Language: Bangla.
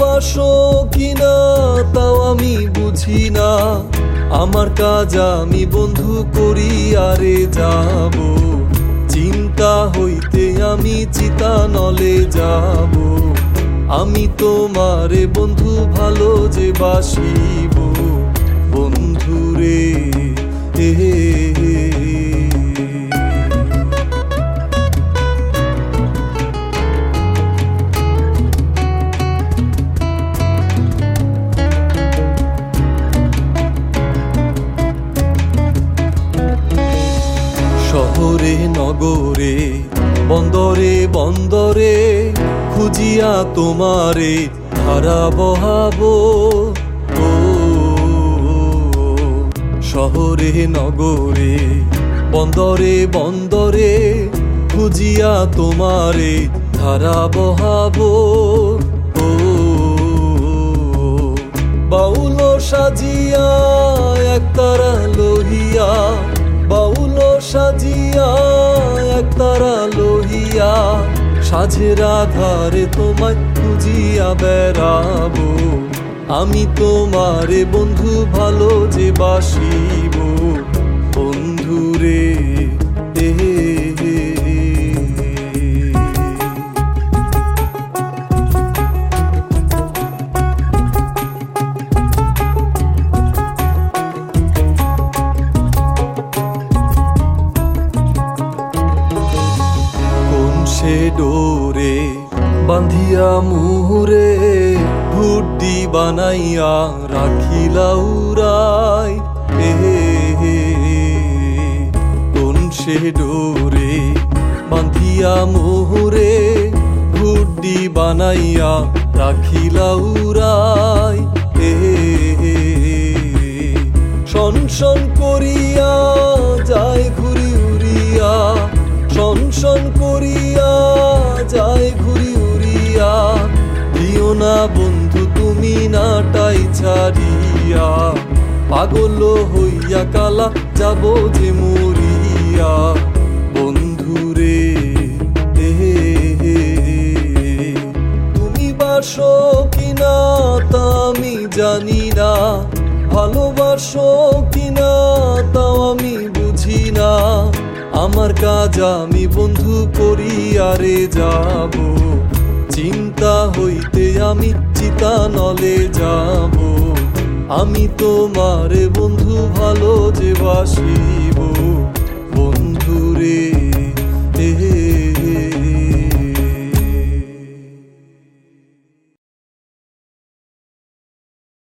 বাসো কিনা তাও আমি বুঝি না, আমার কাজ আমি বন্ধু করি আরে যাব। চিন্তা হইতে আমি চিতানলে যাব, আমি তোমারে বন্ধু ভালো যে বাসিব বন্ধুরে। শহরে নগরে বন্দরে বন্দরে খুঁজিয়া তোমারে ধারা বহাবো। ও শহরে নগরে বন্দরে বন্দরে খুঁজিয়া তোমারে ধারা বহাবো। ও বাউল সাজিয়া একতারা লহিয়া, বাউল সাজিয়া একতারা লহিয়া, সাঝের আধারে তোমায় খুঁজিয়া বেড়াবো, আমি তোমারে বন্ধু ভালো যে বাসিব বন্ধুরে। সে ডোরে বান্ধিয়া মুহুরে ঘুড্ডি বানাইয়া রাখিলা উড়াই। কোন সে ডোরে বান্ধিয়া মুহুরে ঘুড্ডি বানাইয়া রাখিলা উড়াই। শন শন করিয়া যায় ঘুরি উড়িয়া, শন শন করিয়া যায় ঘুরি উড়িয়া, দিও না বন্ধু তুমি নাটাই ছাড়িয়া, পাগল হইয়া কালা যাব যে মরিয়া বন্ধুরে। তুমি বাসো কিনা তা আমি জানি না, ভালোবাসো কিনা তাও আমি বুঝি না, আমার কাজ আমি বন্ধু করি আরে যাব। চিন্তা হইতে আমি চিতানলে যাব, আমি তোমারে বন্ধু ভালো যে বাসিব বন্ধুরে।